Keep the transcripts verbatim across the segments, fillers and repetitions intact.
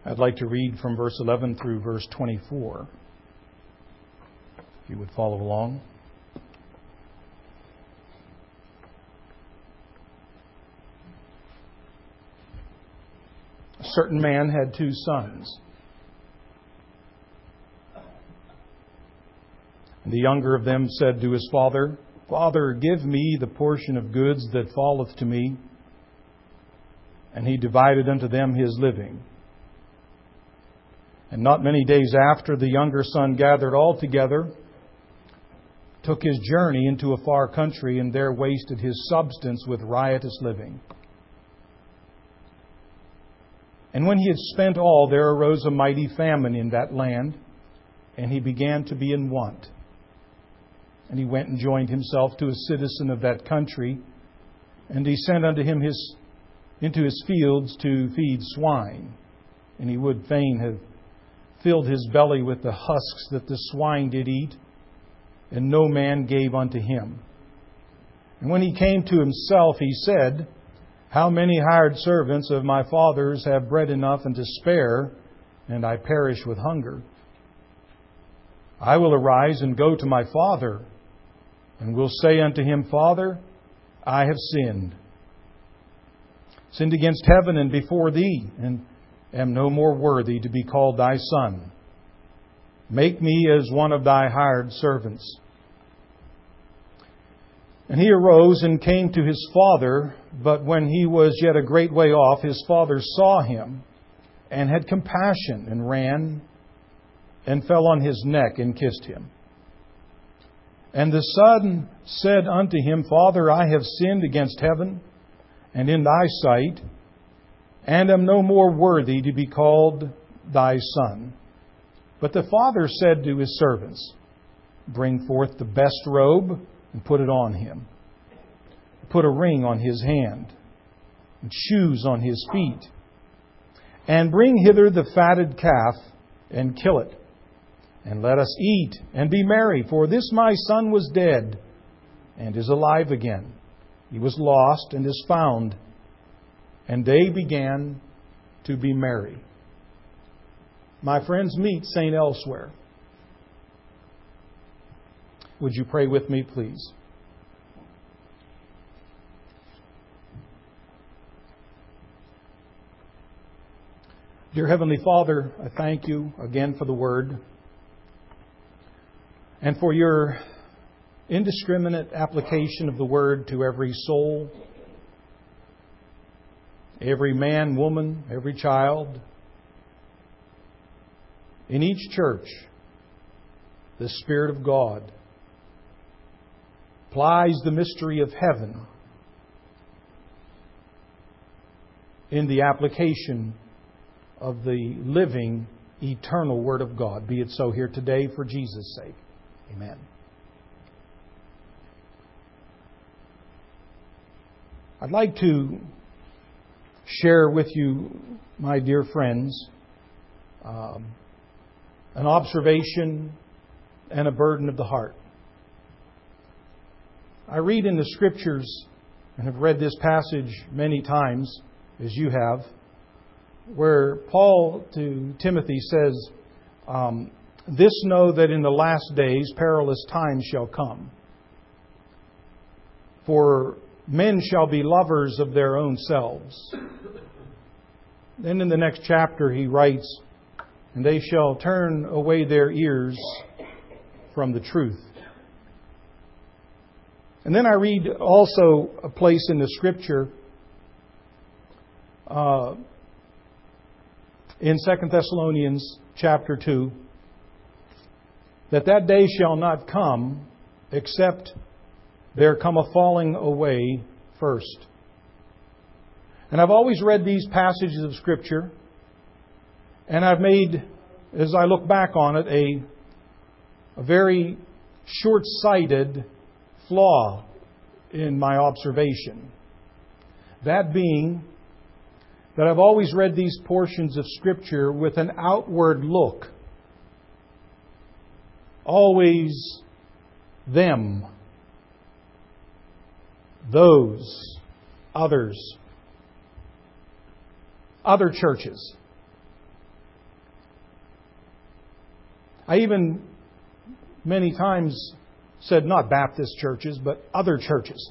I'd like to read from verse eleven through verse twenty-four. If you would follow along. A certain man had two sons. The younger of them said to his father, Father, give me the portion of goods that falleth to me. And he divided unto them his living. And not many days after, the younger son gathered all together, took his journey into a far country, and there wasted his substance with riotous living. And when he had spent all, there arose a mighty famine in that land, and he began to be in want. And he went and joined himself to a citizen of that country, and he sent unto him his into his fields to feed swine. And he would fain have filled his belly with the husks that the swine did eat, and no man gave unto him. And when he came to himself, he said, How many hired servants of my father's have bread enough and to spare, and I perish with hunger? I will arise and go to my father, and will say unto him, Father, I have sinned. Sinned against heaven and before thee, and am no more worthy to be called thy son. Make me as one of thy hired servants. And he arose and came to his father, but when he was yet a great way off, his father saw him, and had compassion, and ran, and fell on his neck, and kissed him. And the son said unto him, Father, I have sinned against heaven, and in thy sight, and am no more worthy to be called thy son. But the father said to his servants, Bring forth the best robe, and put it on him. Put a ring on his hand, and shoes on his feet. And bring hither the fatted calf, and kill it. And let us eat, and be merry, for this my son was dead, and is alive again. He was lost, and is found. And they began to be merry. My friends, meet Saint Elsewhere. Would you pray with me, please? Dear Heavenly Father, I thank you again for the Word and for your indiscriminate application of the Word to every soul, every man, woman, every child. In each church, the Spirit of God applies the mystery of heaven in the application of the living, eternal Word of God. Be it so here today for Jesus' sake. Amen. I'd like to share with you, my dear friends, um, an observation and a burden of the heart. I read in the Scriptures, and have read this passage many times, as you have, where Paul to Timothy says, um, This know that in the last days perilous times shall come. For men shall be lovers of their own selves. Then in the next chapter he writes, And they shall turn away their ears from the truth. And then I read also a place in the Scripture uh, in Second Thessalonians chapter two, that that day shall not come except there come a falling away first. And I've always read these passages of Scripture, and I've made, as I look back on it, a, a very short-sighted flaw in my observation. That being that I've always read these portions of Scripture with an outward look. Always them, those, others, other churches. I even many times said not Baptist churches, but other churches.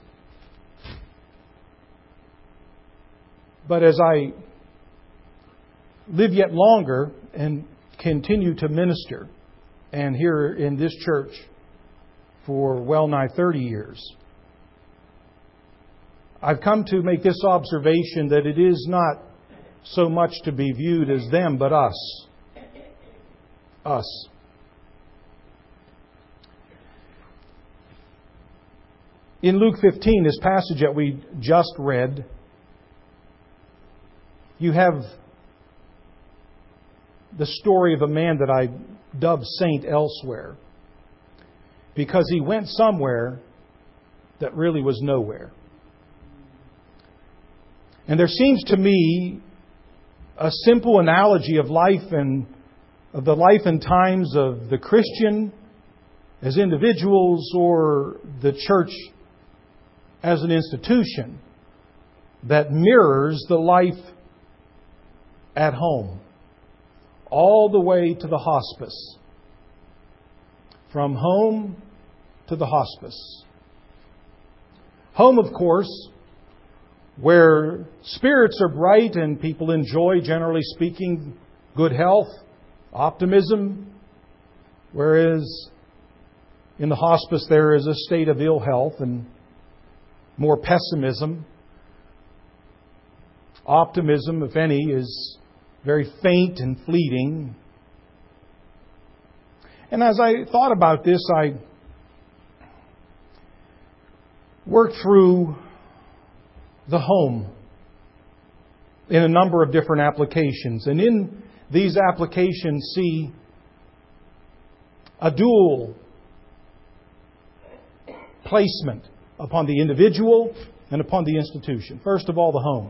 But as I live yet longer and continue to minister, and here in this church for well nigh thirty years, I've come to make this observation that it is not so much to be viewed as them, but us. Us. In Luke fifteen, this passage that we just read, you have the story of a man that I dub Saint elsewhere, because he went somewhere that really was nowhere. And there seems to me a simple analogy of life and of the life and times of the Christian as individuals or the church as an institution that mirrors the life at home, all the way to the hospice. From home to the hospice. Home, of course, where spirits are bright and people enjoy, generally speaking, good health, optimism, whereas in the hospice there is a state of ill health and more pessimism. Optimism, if any, is very faint and fleeting. And as I thought about this, I worked through the home in a number of different applications. And in these applications, see a dual placement upon the individual and upon the institution. First of all, the home.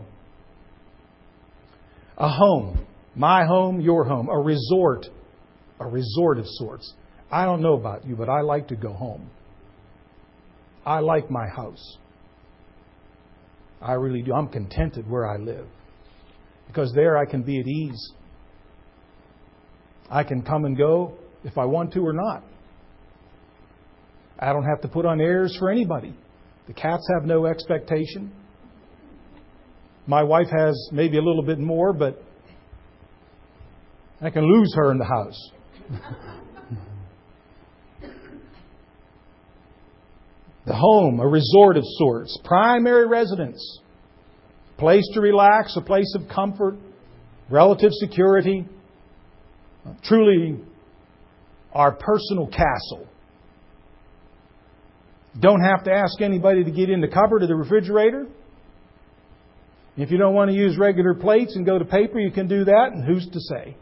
A home. My home, your home. A resort. A resort of sorts. I don't know about you, but I like to go home. I like my house. I really do. I'm contented where I live. Because there I can be at ease. I can come and go if I want to or not. I don't have to put on airs for anybody. The cats have no expectation. My wife has maybe a little bit more, but I can lose her in the house. The home, a resort of sorts, primary residence, place to relax, a place of comfort, relative security, truly our personal castle. Don't have to ask anybody to get in the cupboard or the refrigerator. If you don't want to use regular plates and go to paper, you can do that, and who's to say?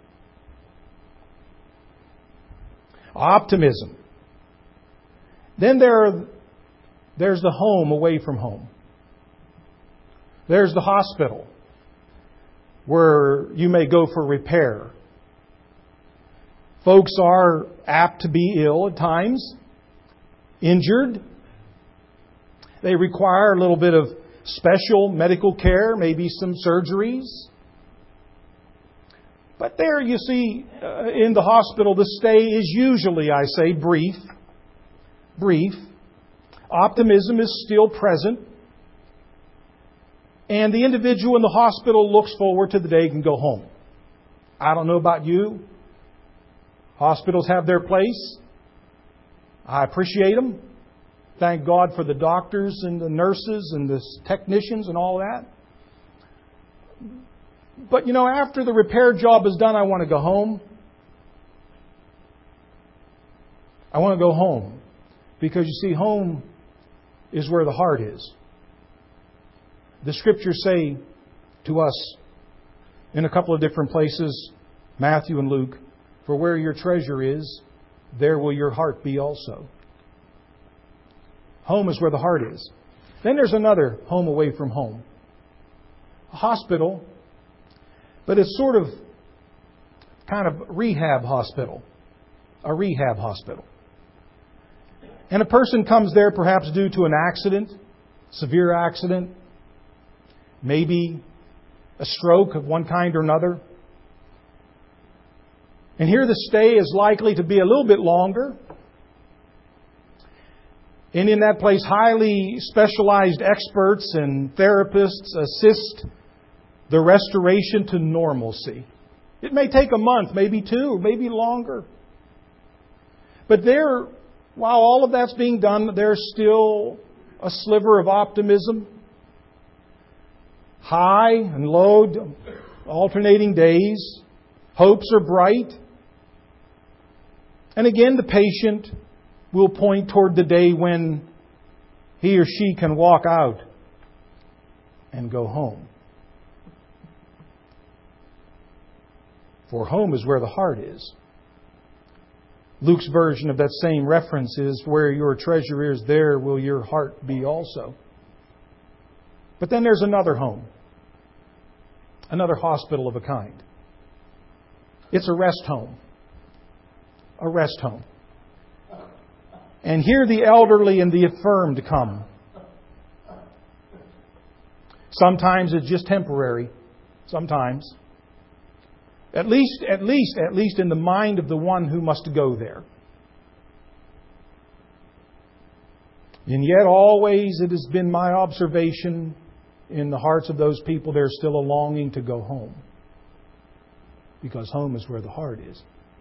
Optimism. Then there are, there's the home away from home. There's the hospital where you may go for repair. Folks are apt to be ill at times, injured. They require a little bit of special medical care, maybe some surgeries. But there, you see, uh, in the hospital, the stay is usually, I say, brief. Brief. Optimism is still present. And the individual in the hospital looks forward to the day he can go home. I don't know about you. Hospitals have their place. I appreciate them. Thank God for the doctors and the nurses and the technicians and all that. But, you know, after the repair job is done, I want to go home. I want to go home. Because, you see, home is where the heart is. The Scriptures say to us in a couple of different places, Matthew and Luke, for where your treasure is, there will your heart be also. Home is where the heart is. Then there's another home away from home. A hospital, but it's sort of kind of rehab hospital. A rehab hospital. And a person comes there perhaps due to an accident, severe accident, maybe a stroke of one kind or another. And here the stay is likely to be a little bit longer. And in that place, highly specialized experts and therapists assist the restoration to normalcy. It may take a month, maybe two, or maybe longer. But there, while all of that's being done, there's still a sliver of optimism. High and low, alternating days. Hopes are bright. And again, the patient will point toward the day when he or she can walk out and go home. For home is where the heart is. Luke's version of that same reference is, where your treasure is, there will your heart be also. But then there's another home. Another hospital of a kind. It's a rest home. A rest home. And here the elderly and the infirmed come. Sometimes it's just temporary. Sometimes. At least, at least, at least in the mind of the one who must go there. And yet always it has been my observation in the hearts of those people, there's still a longing to go home. Because home is where the heart is.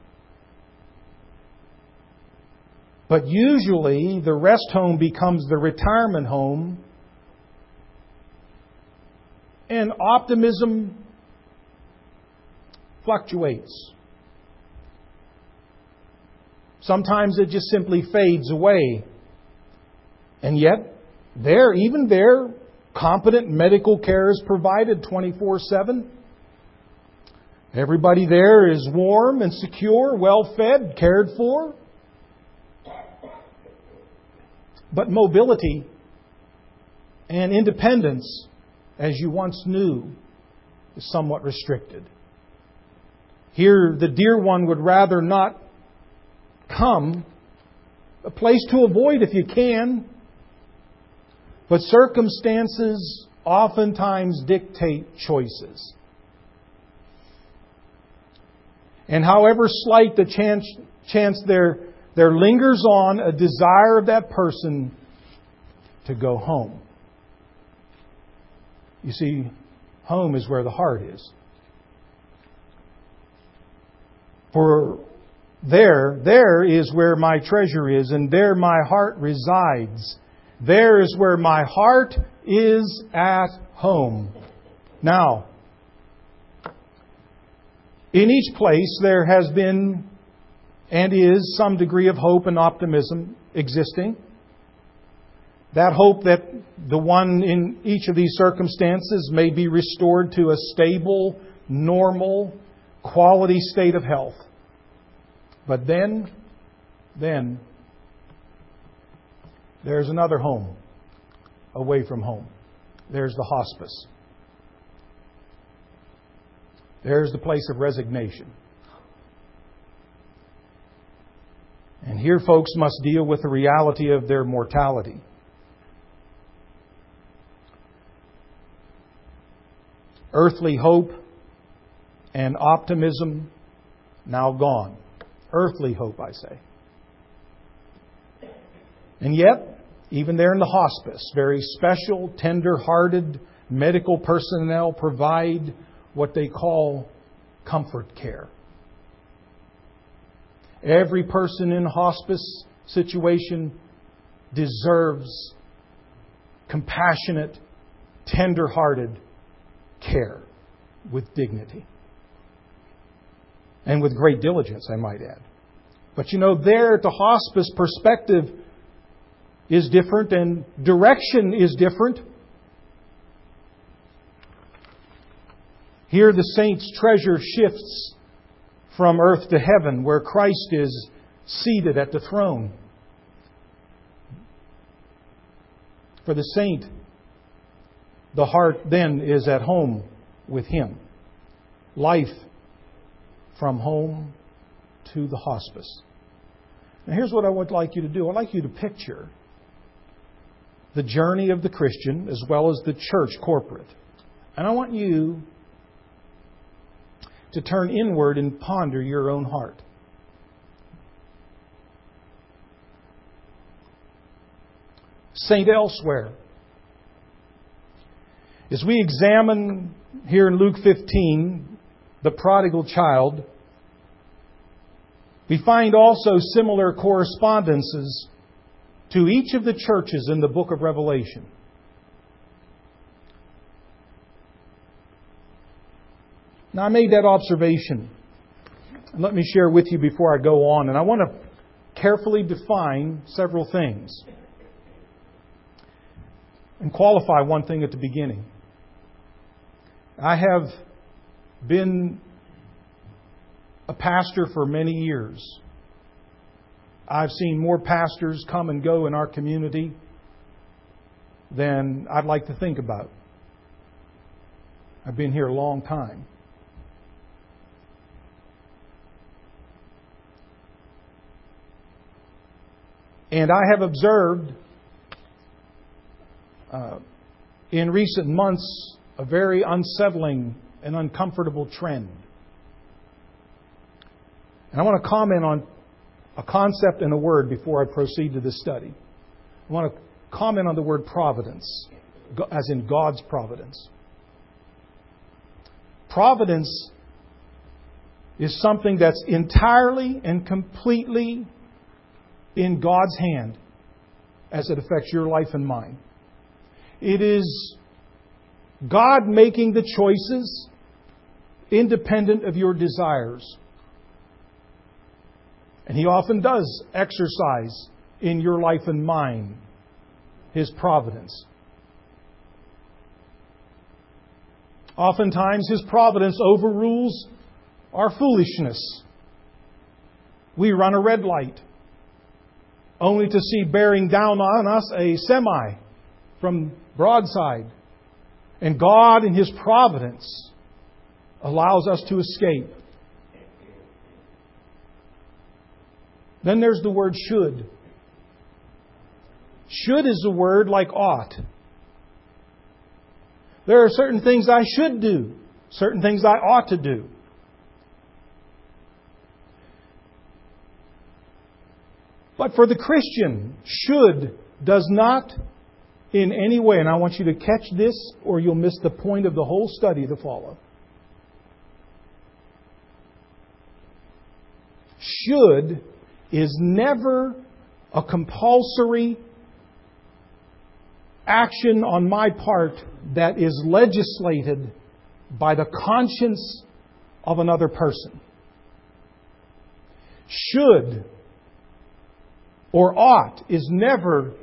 But usually the rest home becomes the retirement home. And optimism fluctuates. Sometimes it just simply fades away. And yet, there, even there, competent medical care is provided twenty-four seven. Everybody there is warm and secure, well fed, cared for. But mobility and independence, as you once knew, is somewhat restricted. Here, the dear one would rather not come. A place to avoid if you can. But circumstances oftentimes dictate choices. And however slight the chance, chance there, there lingers on a desire of that person to go home. You see, home is where the heart is. For there, there is where my treasure is, and there my heart resides. There is where my heart is at home. Now, in each place there has been and is some degree of hope and optimism existing. That hope that the one in each of these circumstances may be restored to a stable, normal, quality state of health. But then, then, there's another home away from home. There's the hospice. There's the place of resignation. And here folks must deal with the reality of their mortality. Earthly hope and optimism now gone. Earthly hope, I say. And yet, even there in the hospice, very special, tender-hearted medical personnel provide what they call comfort care. Every person in a hospice situation deserves compassionate, tender-hearted care with dignity. And with great diligence, I might add. But you know, there at the hospice, perspective is different and direction is different. Here the saint's treasure shifts from earth to heaven, where Christ is seated at the throne. For the saint, the heart then is at home with Him. Life from home to the hospice. Now here's what I would like you to do. I'd like you to picture the journey of the Christian as well as the church corporate. And I want you to turn inward and ponder your own heart. Saint elsewhere. As we examine here in Luke fifteen, the prodigal child, we find also similar correspondences to each of the churches in the book of Revelation. Now, I made that observation. Let me share with you before I go on. And I want to carefully define several things and qualify one thing at the beginning. I have been a pastor for many years. I've seen more pastors come and go in our community than I'd like to think about. I've been here a long time. And I have observed uh, in recent months a very unsettling and uncomfortable trend. And I want to comment on a concept and a word before I proceed to this study. I want to comment on the word providence, as in God's providence. Providence is something that's entirely and completely in God's hand as it affects your life and mine. It is God making the choices independent of your desires. And He often does exercise in your life and mine His providence. Oftentimes His providence overrules our foolishness. We run a red light, only to see bearing down on us a semi from broadside. And God, in His providence, allows us to escape. Then there's the word should. Should is a word like ought. There are certain things I should do, certain things I ought to do. But for the Christian, should does not in any way, and I want you to catch this or you'll miss the point of the whole study to follow. Should is never a compulsory action on my part that is legislated by the conscience of another person. Should or ought is never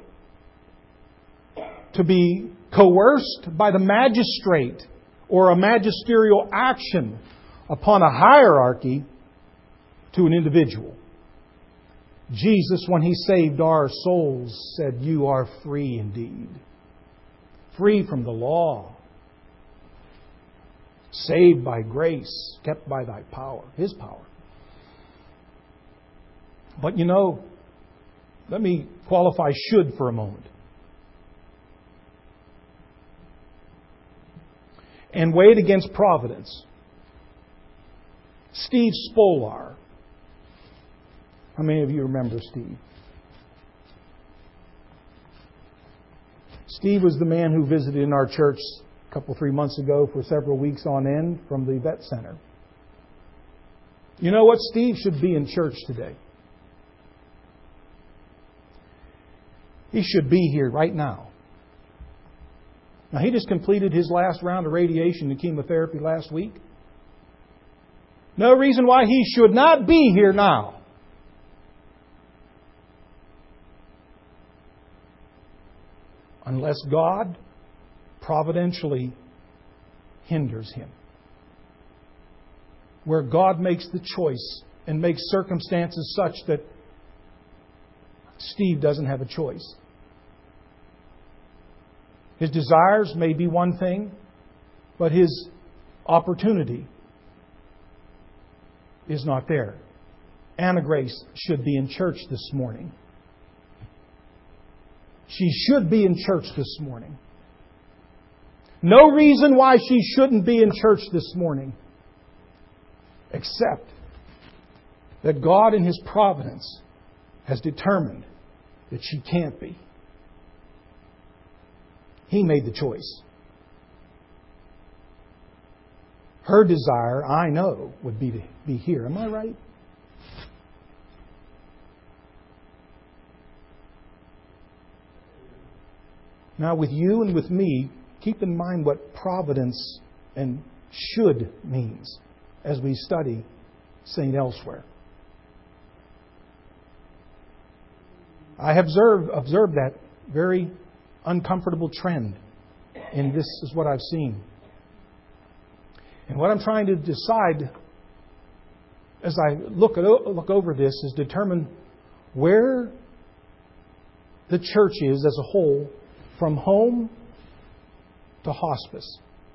to be coerced by the magistrate or a magisterial action upon a hierarchy to an individual. Jesus, when He saved our souls, said, "You are free indeed. Free from the law. Saved by grace, kept by Thy power," His power. But you know, let me qualify should for a moment. And weigh it against providence. Steve Spolar. How many of you remember Steve? Steve was the man who visited in our church a couple, three months ago for several weeks on end from the vet center. You know what? Steve should be in church today. He should be here right now. Now, he just completed his last round of radiation and chemotherapy last week. No reason why he should not be here now. Unless God providentially hinders him. Where God makes the choice and makes circumstances such that Steve doesn't have a choice. His desires may be one thing, but his opportunity is not there. Anna Grace should be in church this morning. She should be in church this morning. No reason why she shouldn't be in church this morning. except that God in His providence has determined that she can't be. He made the choice. Her desire, I know, would be to be here. Am I right? Now, with you and with me, keep in mind what providence and should means as we study Saint Elsewhere. I have observed, observed that very uncomfortable trend, and this is what I've seen. And what I'm trying to decide as I look at, look over this is determine where the church is as a whole, from home to hospice.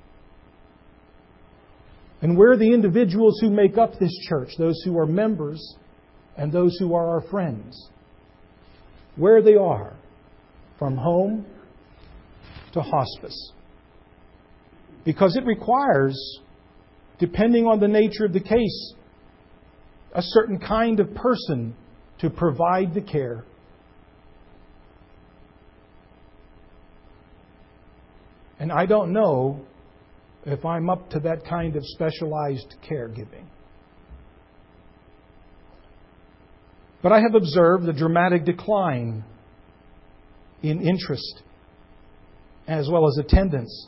And where the individuals who make up this church, those who are members and those who are our friends, where they are from home to hospice. Because it requires, depending on the nature of the case, a certain kind of person to provide the care. And I don't know if I'm up to that kind of specialized caregiving. But I have observed a dramatic decline in interest as well as attendance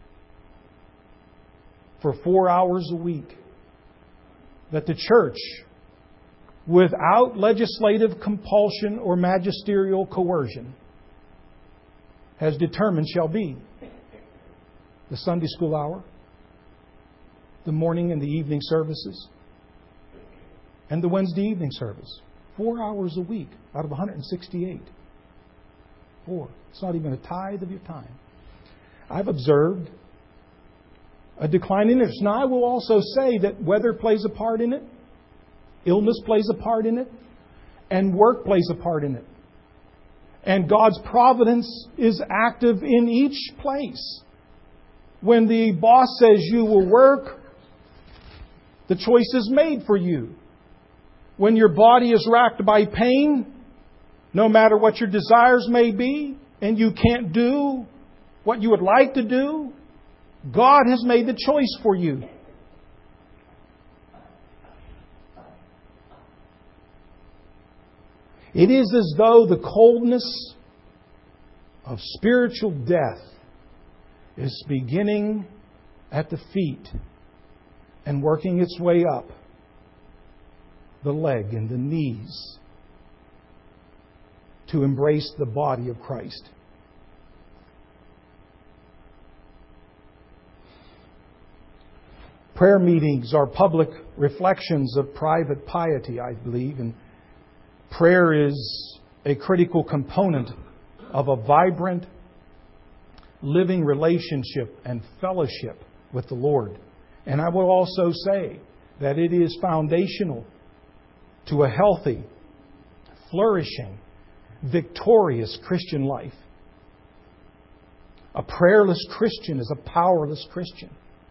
for four hours a week that the church, without legislative compulsion or magisterial coercion, has determined shall be the Sunday school hour, the morning and the evening services, and the Wednesday evening service. Four hours a week out of one hundred sixty-eight. Four. It's not even a tithe of your time. I've observed a decline in interest. Now, I will also say that weather plays a part in it, illness plays a part in it, and work plays a part in it. And God's providence is active in each place. When the boss says you will work, the choice is made for you. When your body is racked by pain, no matter what your desires may be, and you can't do what you would like to do, God has made the choice for you. It is as though the coldness of spiritual death is beginning at the feet and working its way up the leg and the knees to embrace the body of Christ. Prayer meetings are public reflections of private piety, I believe, and prayer is a critical component of a vibrant, living relationship and fellowship with the Lord. And I will also say that it is foundational to a healthy, flourishing, victorious Christian life. A prayerless Christian is a powerless Christian.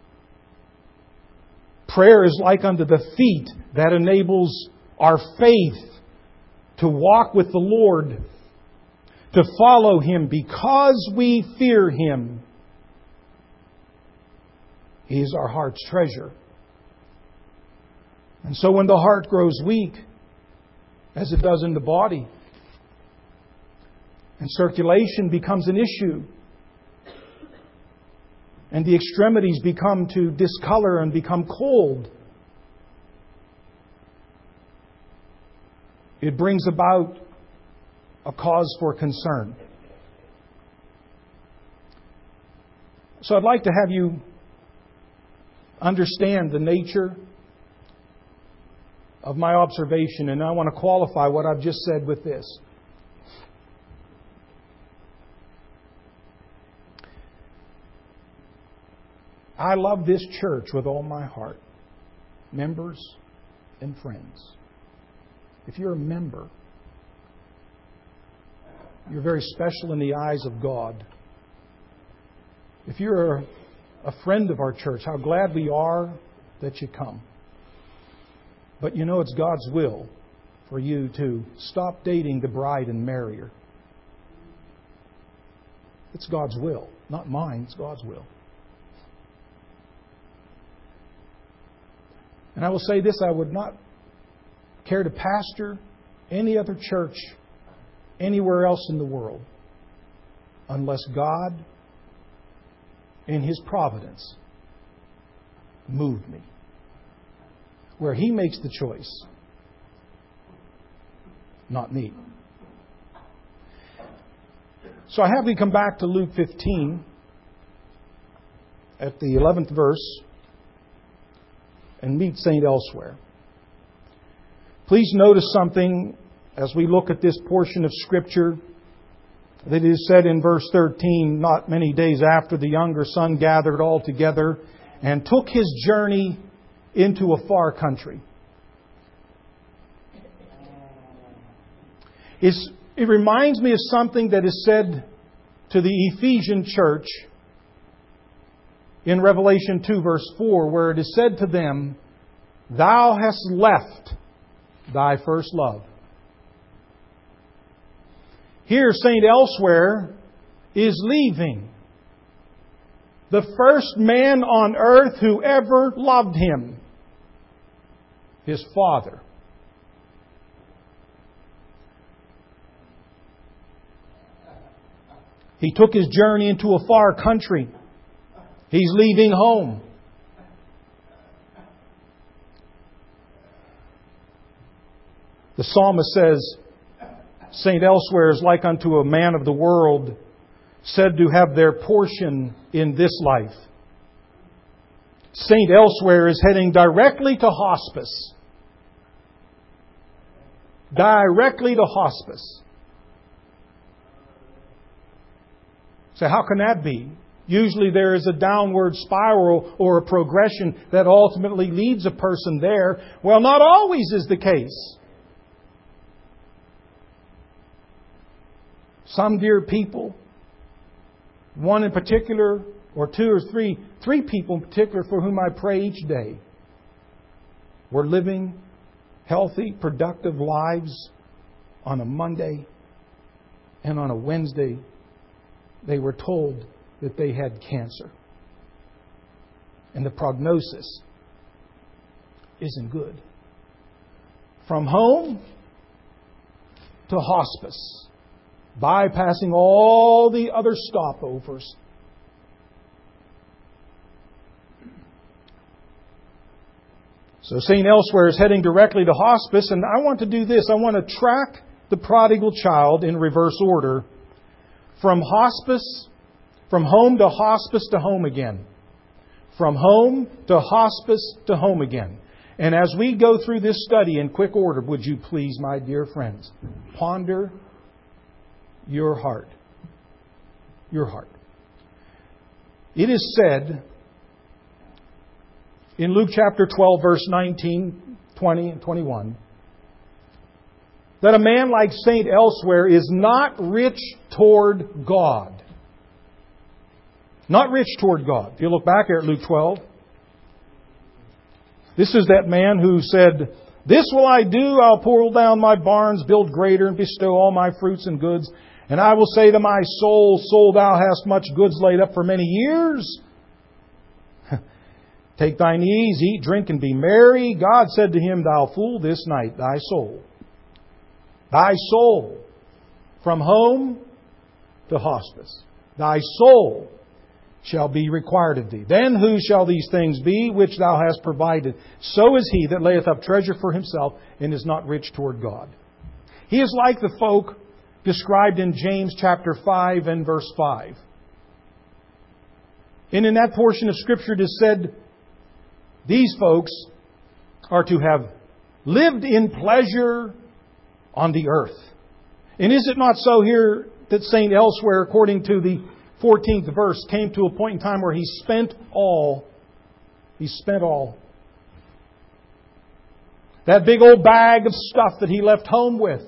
Prayer is like unto the feet that enables our faith to walk with the Lord, to follow Him because we fear Him. He is our heart's treasure. And so when the heart grows weak, as it does in the body, and circulation becomes an issue, and the extremities become to discolor and become cold, it brings about a cause for concern. So I'd like to have you understand the nature of my observation, and I want to qualify what I've just said with this. I love this church with all my heart, members and friends. If you're a member, you're very special in the eyes of God. If you're a friend of our church, how glad we are that you come. But you know it's God's will for you to stop dating the bride and marry her. It's God's will. Not mine, it's God's will. And I will say this, I would not care to pastor any other church anywhere else in the world unless God, in His providence, moved me. Where He makes the choice, not me. So I have you come back to Luke fifteen at the eleventh verse and meet Saint Elsewhere. Please notice something as we look at this portion of Scripture that is said in verse thirteen, not many days after the younger son gathered all together and took his journey into a far country. It's, it reminds me of something that is said to the Ephesian church in Revelation two verse four, where it is said to them, "Thou hast left thy first love." Here, Saint Elsewhere is leaving the first man on earth who ever loved him, his father. He took his journey into a far country. He's leaving home. The psalmist says, Saint Elsewhere is like unto a man of the world, said to have their portion in this life. Saint Elsewhere is heading directly to hospice. Directly to hospice. So how can that be? Usually there is a downward spiral or a progression that ultimately leads a person there. Well, not always is the case. Some dear people, one in particular, or two or three, three people in particular for whom I pray each day, were living healthy, productive lives on a Monday, and on a Wednesday they were told that they had cancer. And the prognosis isn't good. From home to hospice, bypassing all the other stopovers. So Saint Elsewhere is heading directly to hospice, and I want to do this. I want to track the prodigal child in reverse order from hospice, from home to hospice to home again. From home to hospice to home again. And as we go through this study in quick order, would you please, my dear friends, ponder your heart. Your heart. It is said in Luke chapter twelve, verse nineteen, twenty, and twenty-one, that a man like Saint Elsewhere is not rich toward God. Not rich toward God. If you look back here at Luke twelve, this is that man who said, "This will I do, I'll pull down my barns, build greater, and bestow all my fruits and goods. And I will say to my soul, Soul, thou hast much goods laid up for many years. Take thine ease, eat, drink, and be merry." God said to him, "Thou fool, this night thy soul, thy soul, from home to hospice, thy soul shall be required of thee. Then who shall these things be which thou hast provided? So is he that layeth up treasure for himself and is not rich toward God." He is like the folk described in James chapter five and verse five. And in that portion of Scripture it is said, these folks are to have lived in pleasure on the earth. And is it not so here that Saint Elsewhere, according to the fourteenth verse, came to a point in time where he spent all. He spent all. That big old bag of stuff that he left home with,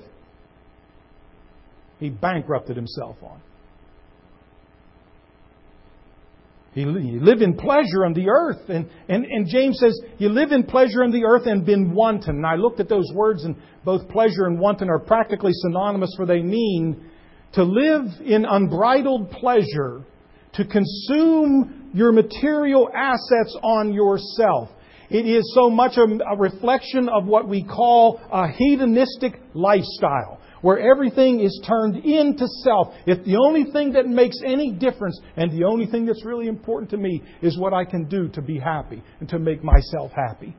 he bankrupted himself on. You live in pleasure on the earth. And, and, and James says, you live in pleasure on the earth and been wanton. And I looked at those words, and both pleasure and wanton are practically synonymous, for they mean to live in unbridled pleasure, to consume your material assets on yourself. It is so much a, a reflection of what we call a hedonistic lifestyle, where everything is turned into self. If the only thing that makes any difference and the only thing that's really important to me is what I can do to be happy and to make myself happy.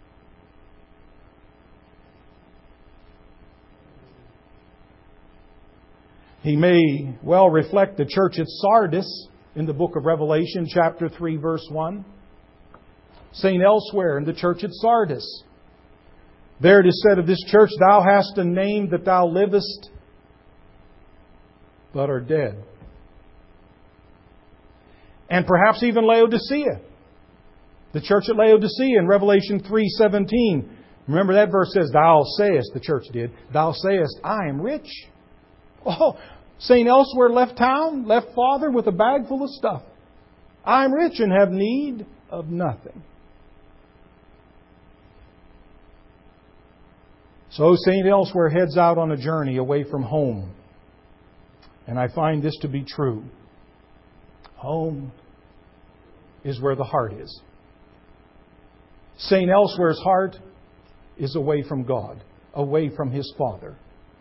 He may well reflect the church at Sardis in the book of Revelation, chapter three, verse one. Saint elsewhere in the church at Sardis. There it is said of this church, thou hast a name that thou livest, but are dead. And perhaps even Laodicea. The church at Laodicea in Revelation three seventeen. Remember that verse says, thou sayest, the church did, thou sayest, I am rich. Oh, Saint elsewhere left town, left father with a bag full of stuff. I am rich and have need of nothing. So Saint Elsewhere heads out on a journey away from home. And I find this to be true. Home is where the heart is. Saint Elsewhere's heart is away from God, away from His Father.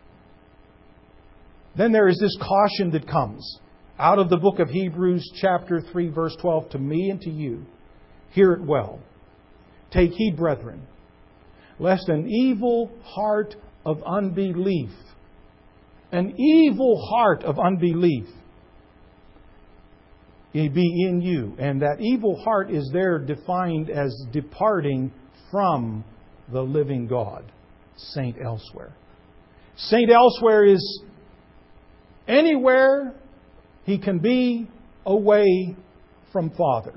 Then there is this caution that comes out of the book of Hebrews chapter three, verse twelve, to me and to you. Hear it well. Take heed, brethren, lest an evil heart of unbelief, an evil heart of unbelief be in you. And that evil heart is there defined as departing from the living God. Saint Elsewhere. Saint Elsewhere is anywhere he can be away from Father.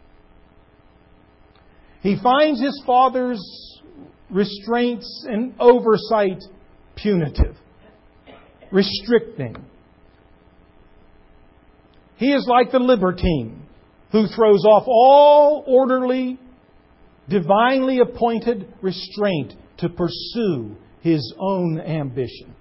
He finds his Father's restraints and oversight punitive, restricting. He is like the libertine who throws off all orderly, divinely appointed restraint to pursue his own ambition.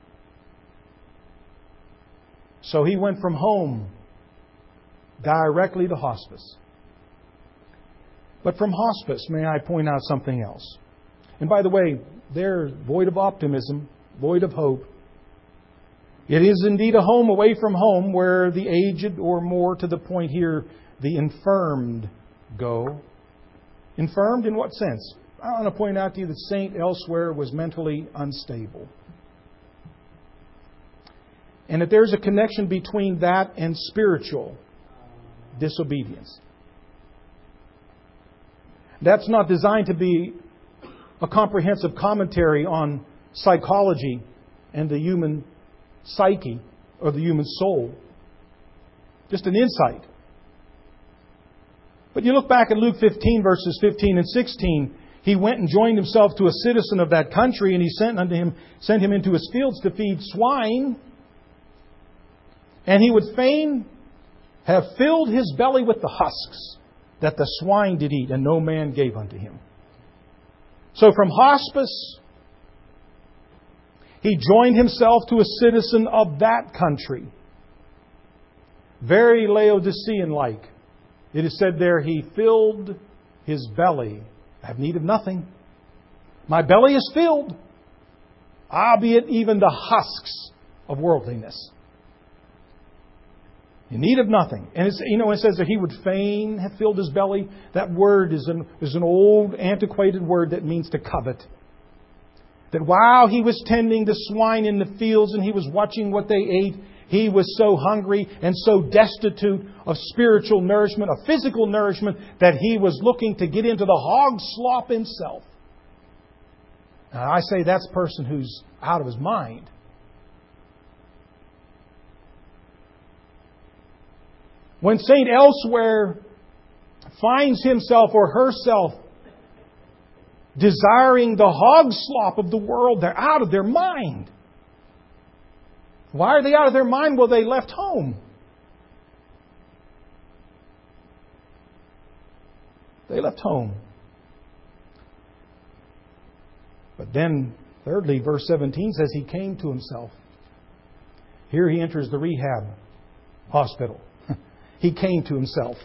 So he went from home directly to hospice. But from hospice, may I point out something else? And by the way, they're void of optimism, void of hope. It is indeed a home away from home where the aged, or more to the point here, the infirmed go. Infirmed in what sense? I want to point out to you that Saint Elsewhere was mentally unstable. And that there's a connection between that and spiritual disobedience. That's not designed to be a comprehensive commentary on psychology and the human psyche or the human soul. Just an insight. But you look back at Luke fifteen, verses fifteen and sixteen. He went and joined himself to a citizen of that country, and he sent unto him, sent him into his fields to feed swine. And he would fain have filled his belly with the husks that the swine did eat, and no man gave unto him. So from hospice, he joined himself to a citizen of that country. Very Laodicean-like. It is said there, he filled his belly. I have need of nothing. My belly is filled, albeit even the husks of worldliness. In need of nothing. And it's, you know, it says that he would fain have filled his belly. That word is an, is an old, antiquated word that means to covet. That while he was tending the swine in the fields and he was watching what they ate, he was so hungry and so destitute of spiritual nourishment, of physical nourishment, that he was looking to get into the hog slop himself. Now, I say that's a person who's out of his mind. When Saint Elsewhere finds himself or herself desiring the hog slop of the world, they're out of their mind. Why are they out of their mind? Well, they left home. They left home. But then, thirdly, verse seventeen says he came to himself. Here he enters the rehab hospital. He came to himself.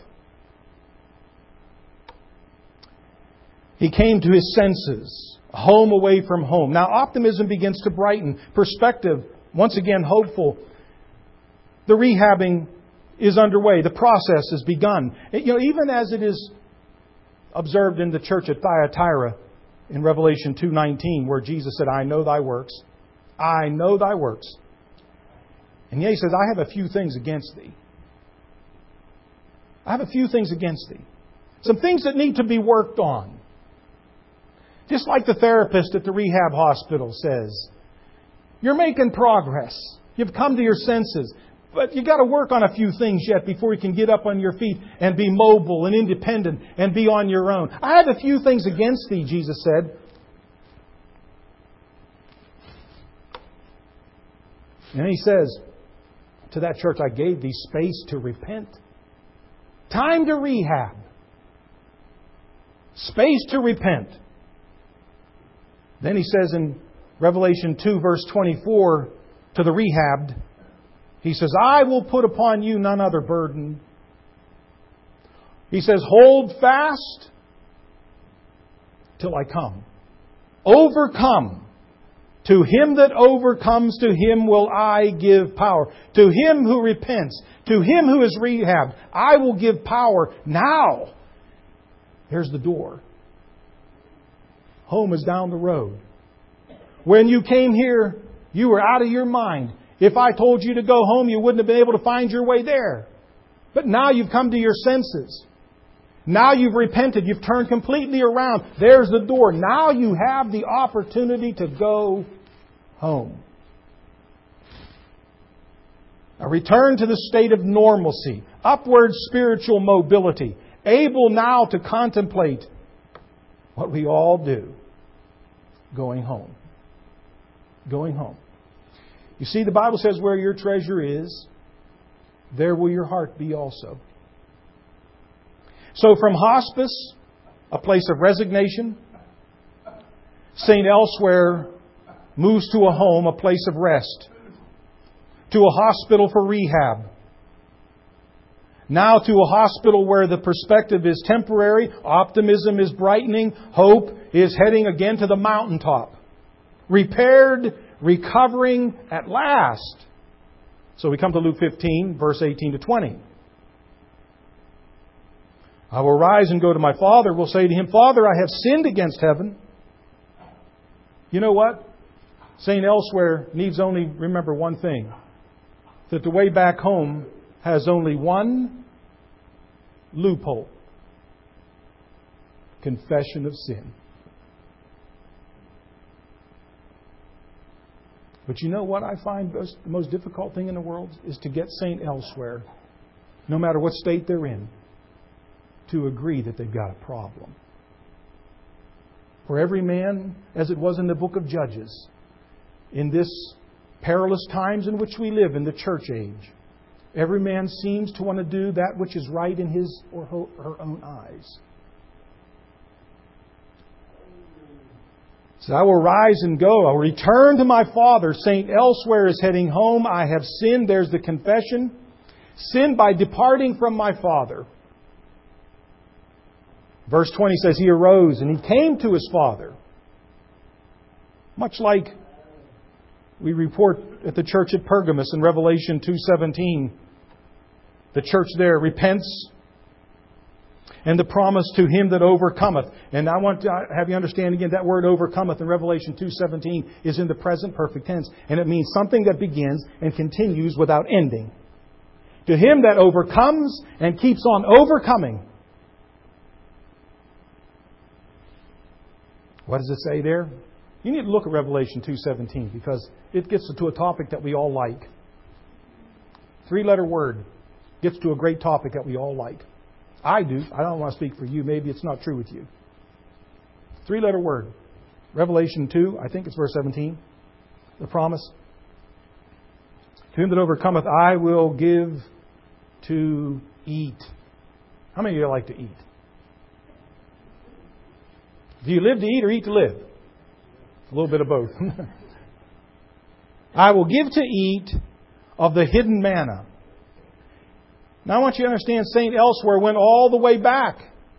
He came to his senses. Home away from home. Now optimism begins to brighten. Perspective, once again, hopeful. The rehabbing is underway. The process has begun. You know, even as it is observed in the church at Thyatira in Revelation two nineteen, where Jesus said, I know thy works. I know thy works. And yet he says, I have a few things against thee. I have a few things against thee. Some things that need to be worked on. Just like the therapist at the rehab hospital says, you're making progress. You've come to your senses. But you've got to work on a few things yet before you can get up on your feet and be mobile and independent and be on your own. I have a few things against thee, Jesus said. And he says to that church, I gave thee space to repent. Time to rehab. Space to repent. Then he says in Revelation two, verse twenty-four, to the rehabbed, he says, I will put upon you none other burden. He says, hold fast till I come. Overcome. To him that overcomes, to him will I give power. To him who repents, to him who is rehabbed, I will give power now. There's the door. Home is down the road. When you came here, you were out of your mind. If I told you to go home, you wouldn't have been able to find your way there. But now you've come to your senses. Now you've repented. You've turned completely around. There's the door. Now you have the opportunity to go home. A return to the state of normalcy. Upward spiritual mobility. Able now to contemplate what we all do. Going home. Going home. You see, the Bible says where your treasure is, there will your heart be also. So from hospice, a place of resignation, Saint Elsewhere moves to a home, a place of rest, to a hospital for rehab. Now to a hospital where the perspective is temporary, optimism is brightening, hope is heading again to the mountaintop. Repaired, recovering at last. So we come to Luke fifteen, verse eighteen to twenty. I will rise and go to my father, will say to him, Father, I have sinned against heaven. You know what? Saint Elsewhere needs only remember one thing. That the way back home has only one loophole. Confession of sin. But you know what I find the most difficult thing in the world is to get Saint Elsewhere, no matter what state they're in, to agree that they've got a problem. For every man, as it was in the book of Judges, in this perilous times in which we live in the church age, every man seems to want to do that which is right in his or her own eyes. So I will rise and go. I will return to my father. Saint Elsewhere is heading home. I have sinned. There's the confession. Sinned by departing from my father. Verse twenty says, he arose and he came to his father. Much like we report at the church at Pergamos in Revelation two seventeen. The church there repents. And the promise to him that overcometh. And I want to have you understand again that word overcometh in Revelation two seventeen is in the present perfect tense. And it means something that begins and continues without ending. To him that overcomes and keeps on overcoming. What does it say there? You need to look at Revelation two seventeen because it gets to a topic that we all like. Three-letter word gets to a great topic that we all like. I do. I don't want to speak for you. Maybe it's not true with you. Three-letter word. Revelation two, I think it's verse seventeen. The promise. To him that overcometh, I will give to eat. How many of you like to eat? Do you live to eat or eat to live? A little bit of both. I will give to eat of the hidden manna. Now I want you to understand, Saint Elsewhere went all the way back.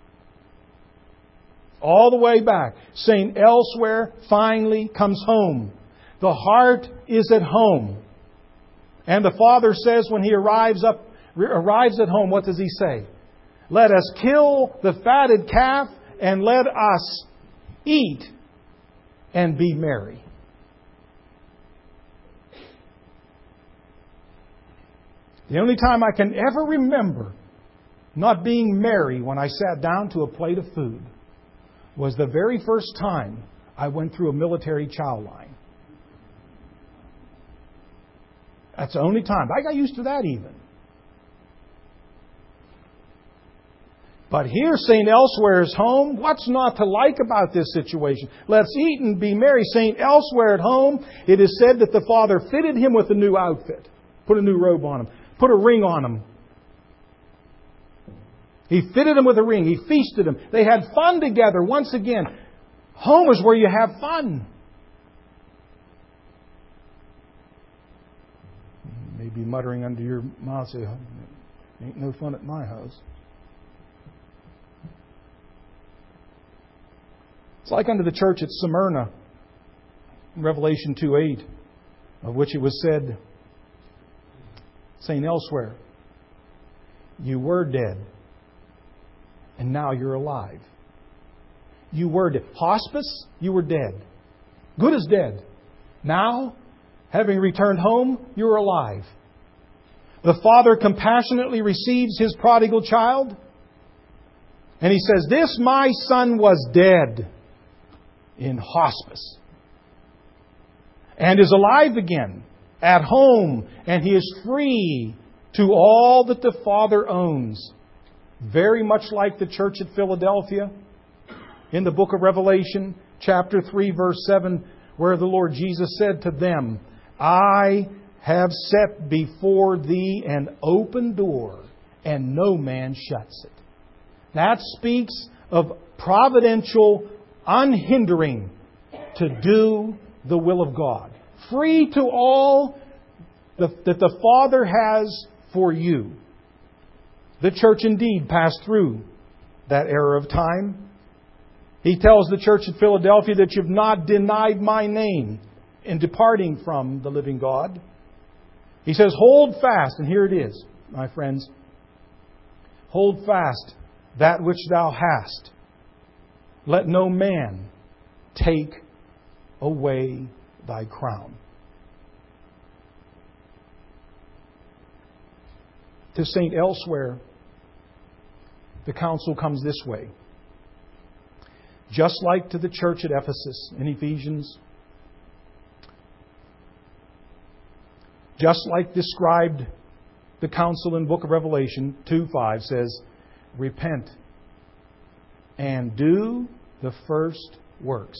All the way back. Saint Elsewhere finally comes home. The heart is at home. And the Father says when He arrives up, arrives at home, what does He say? Let us kill the fatted calf and let us eat and be merry. The only time I can ever remember not being merry when I sat down to a plate of food was the very first time I went through a military chow line. That's the only time. I got used to that even. But here, Saint Elsewhere's home. What's not to like about this situation? Let's eat and be merry. Saint Elsewhere at home, it is said that the Father fitted him with a new outfit. Put a new robe on him. Put a ring on him. He fitted him with a ring. He feasted him. They had fun together. Once again, home is where you have fun. You may be muttering under your mouth, say, ain't no fun at my house. It's like unto the church at Smyrna, in Revelation two eight, of which it was said, Saint Elsewhere, you were dead, and now you're alive. You were dead. Hospice, you were dead. Good as dead. Now, having returned home, you're alive. The Father compassionately receives His prodigal child, and He says, this my son was dead in hospice, and is alive again, at home, and he is free to all that the Father owns. Very much like the church at Philadelphia in the book of Revelation, chapter three, verse seven, where the Lord Jesus said to them, I have set before thee an open door, and no man shuts it. That speaks of providential unhindering to do the will of God. Free to all the, that the Father has for you. The church indeed passed through that era of time. He tells the church at Philadelphia that you've not denied my name in departing from the living God. He says, hold fast, and here it is, my friends. Hold fast that which thou hast. Let no man take away thy crown. To Saint Elsewhere, the counsel comes this way. Just like to the church at Ephesus in Ephesians, just like described the counsel in the book of Revelation two five says, repent and do the first works.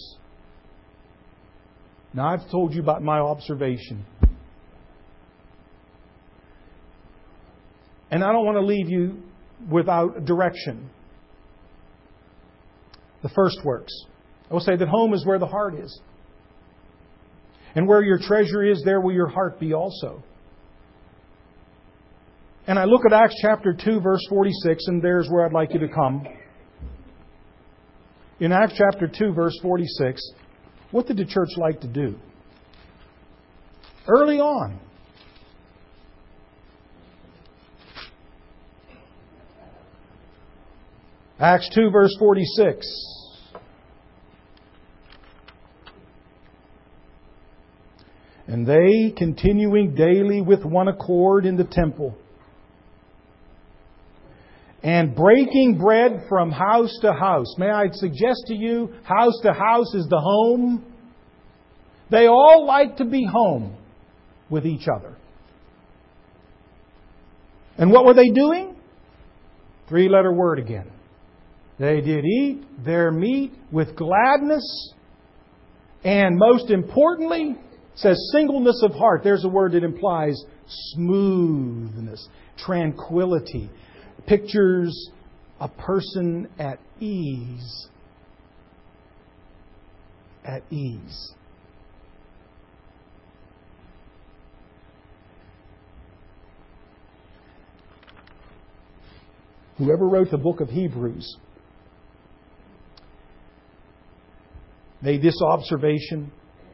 Now, I've told you about my observation. And I don't want to leave you without direction. The first works. I will say that home is where the heart is. And where your treasure is, there will your heart be also. And I look at Acts chapter two, verse forty-six, and there's where I'd like you to come. In Acts chapter two, verse forty-six, what did the church like to do? Early on. Acts two, verse forty-six. And they, continuing daily with one accord in the temple, and breaking bread from house to house. May I suggest to you, house to house is the home. They all like to be home with each other. And what were they doing? Three-letter word again. They did eat their meat with gladness, and most importantly, says singleness of heart. There's a word that implies smoothness, tranquility. Pictures a person at ease. at ease. Whoever wrote the book of Hebrews made this observation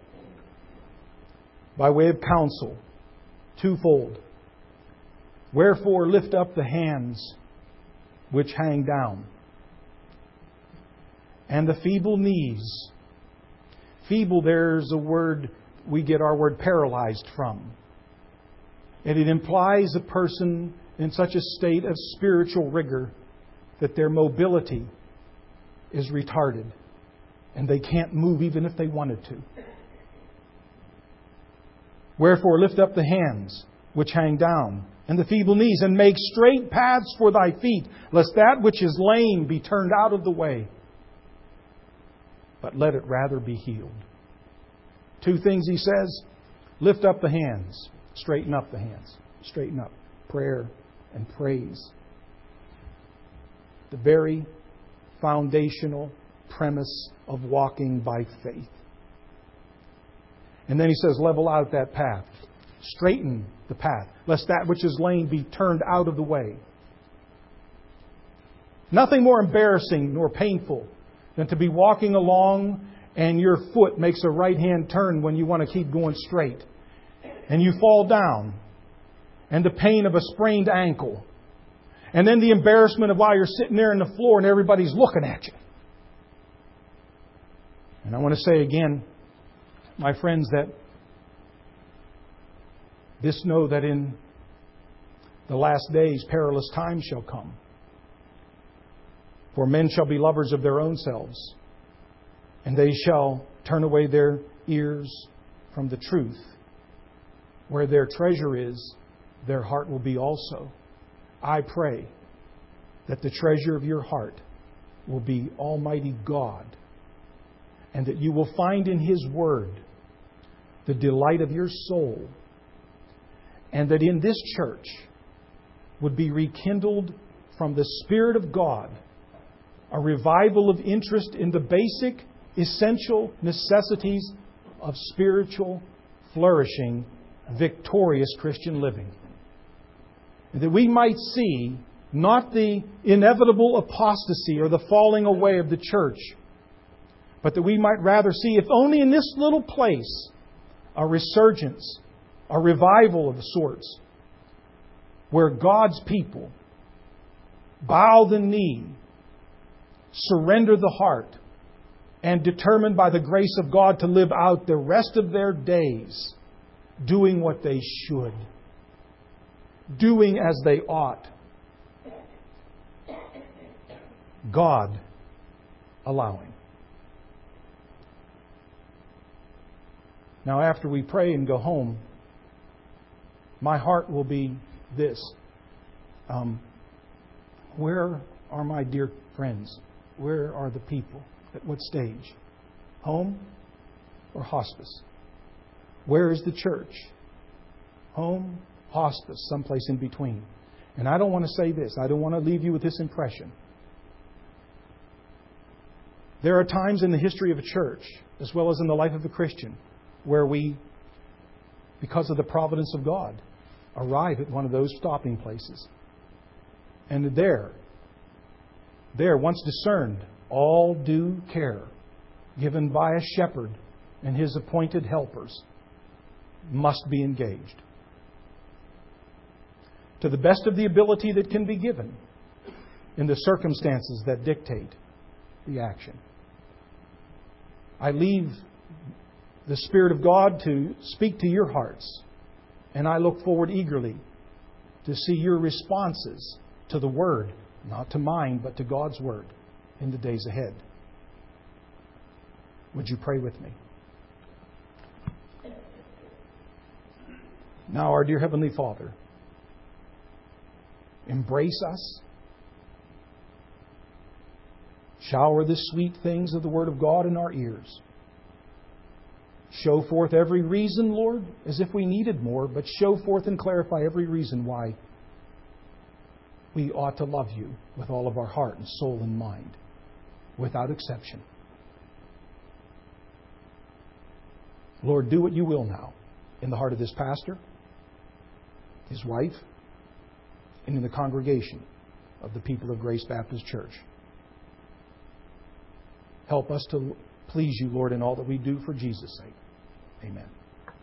by way of counsel, twofold. Wherefore lift up the hands which hang down, and the feeble knees. Feeble, there's a word we get our word paralyzed from. And it implies a person in such a state of spiritual rigor that their mobility is retarded and they can't move even if they wanted to. Wherefore lift up the hands which hang down, and the feeble knees, and make straight paths for thy feet, lest that which is lame be turned out of the way, but let it rather be healed. Two things he says: lift up the hands, straighten up the hands, straighten up. Prayer and praise. The very foundational premise of walking by faith. And then he says, level out that path. Straighten the path, lest that which is lame be turned out of the way. Nothing more embarrassing nor painful than to be walking along and your foot makes a right-hand turn when you want to keep going straight. And you fall down. And the pain of a sprained ankle. And then the embarrassment of while you're sitting there on the floor and everybody's looking at you. And I want to say again, my friends, that this know that in the last days perilous times shall come. For men shall be lovers of their own selves, and they shall turn away their ears from the truth. Where their treasure is, their heart will be also. I pray that the treasure of your heart will be Almighty God, and that you will find in His Word the delight of your soul, and that in this church would be rekindled from the Spirit of God a revival of interest in the basic, essential necessities of spiritual, flourishing, victorious Christian living. And that we might see not the inevitable apostasy or the falling away of the church, but that we might rather see, if only in this little place, a resurgence, a revival of sorts, where God's people bow the knee, surrender the heart, and determined by the grace of God to live out the rest of their days doing what they should, doing as they ought, God allowing. Now, after we pray and go home, my heart will be this. Um, where are my dear friends? Where are the people? At what stage? Home or hospice? Where is the church? Home, hospice, someplace in between. And I don't want to say this. I don't want to leave you with this impression. There are times in the history of a church, as well as in the life of a Christian, where we, because of the providence of God, arrive at one of those stopping places. And there, there, once discerned, all due care given by a shepherd and his appointed helpers must be engaged to the best of the ability that can be given in the circumstances that dictate the action. I leave the Spirit of God to speak to your hearts, and I look forward eagerly to see your responses to the Word, not to mine, but to God's Word in the days ahead. Would you pray with me? Now, our dear Heavenly Father, embrace us. Shower the sweet things of the Word of God in our ears. Show forth every reason, Lord, as if we needed more, but show forth and clarify every reason why we ought to love you with all of our heart and soul and mind, without exception. Lord, do what you will now in the heart of this pastor, his wife, and in the congregation of the people of Grace Baptist Church. Help us to please you, Lord, in all that we do for Jesus' sake. Amen.